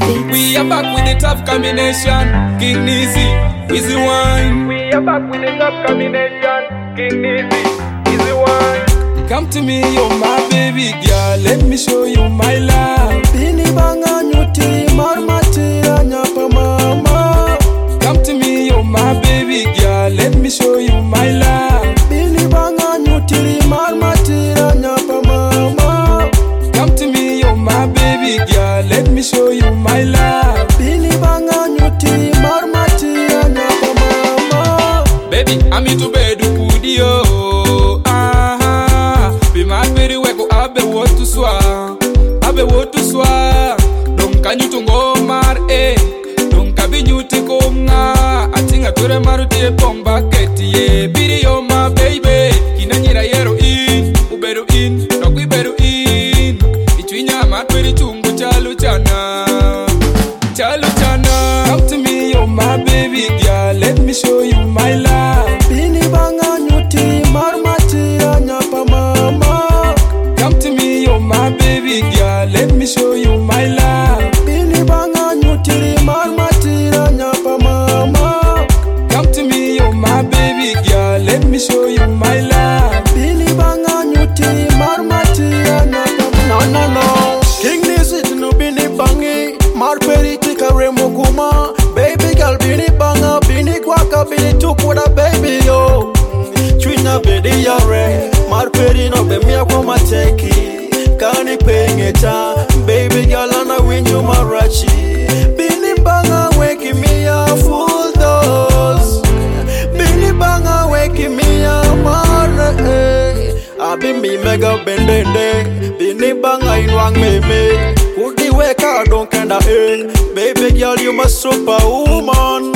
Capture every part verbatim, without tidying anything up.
We are back with the top combination, King Nizzy, Easy Wine. We are back with the top combination, King Nizzy, Easy Wine. Come to me, you're my baby girl, let me show you my love. Bini banga nyuti marmatira nyapa mama. Come to me, you're my baby girl, let me show you my love. Bini banga nyuti marmatira nyapa mama. Come to me, you're my baby girl, let me show you my love. Bini banga nyuti marmatira nyapa mama. Baby, I'm into bed with you. Ah, be my baby, we go abe what to swa, abe what to swa. Don't can you to go mar eh? Don't can be you to go nga. I think I told him to take pong bucket yeah. Be yo my baby, kinanyira yero in, uberu in, no we beru in. Ichwinya matweri chungu chalu chana, chalu chana. Come to me, you're my baby girl, let me show you my love. Bini banga nyuti marmatira nyapa mama. Come to me, you're my baby girl, let me show you my love. Bini banga nyuti marmatira nyapa mama. Come to me, you're my baby girl, let me show you my love. Bini banga nyuti marmatira nyapa mama. No no no, King Nizzy no bini bangi marperi tika remo kuma. Baby girl bini banga bini kwaka bini tukuda baby yo. Chwina bedi yare marperi no be mia kwa mateki. Kani pengeta baby girl ana winyu marachi. Bini banga weki mia full dose. Bini banga weki mia mara eh. Abimbi mega bendende. Bini banga inwang meme. Udi weka don't kinda eh. Baby girl you my superwoman.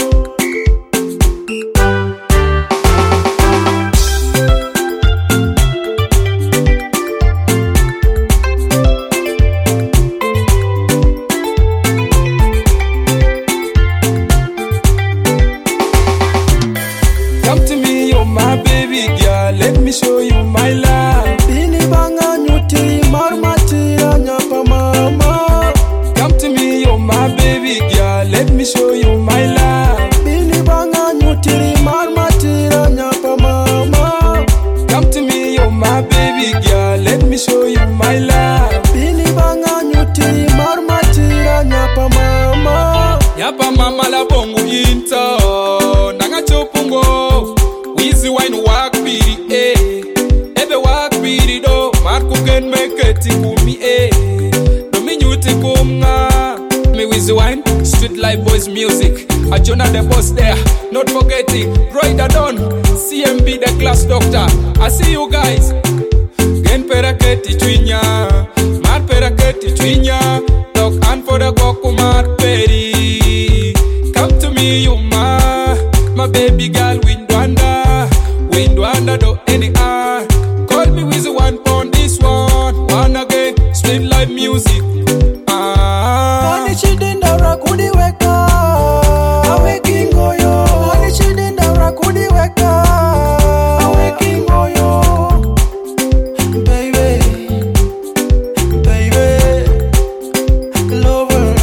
Come to me, you're my baby girl, let me show you my love. Bini banga nyuti marmatira nyapa mama. Come to me, you're my baby girl, let me show you my love. Bini banga nyuti marmatira nyapa mama. Come to me, you're my baby girl, let me show you my love. Bini banga nyuti marmatira nyapa mama. Yapa mama la bongo into nanga chopungo. Easy Wine walk piri eh. Ebe walk piri do Marco can make it kumi eh. Do me nyuti kumna. Me Easy Wine, Street Life Boys music. A Jonah the boss there, not forgetting Roy the Don, C M B the class doctor. I see you guys. Gen peraketi twinya, mar peraketi twinya. Talk and for the goku mar peri. Come to me, you ma, my baby girl, Windwanda, Windwanda do any ah. Call me with one pound this one, one again, Street Life music. Ah. Nani chidinda rakudi weka, awe kingoyo. Nani chidinda rakudi weka, awe kingoyo. Baby, baby, lover.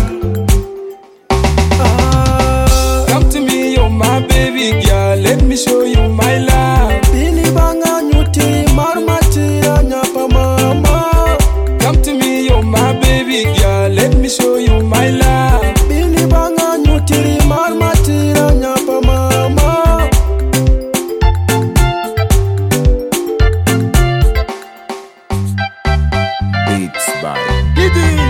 Ah. Come to me, you're my baby girl, let me show you my love. Bini banga nyuti marmatira nyapa mama. Come to me, you're my baby girl, let me show you my love. Bini banga nyuti marmatira nyapa mama. Beats by Diddy.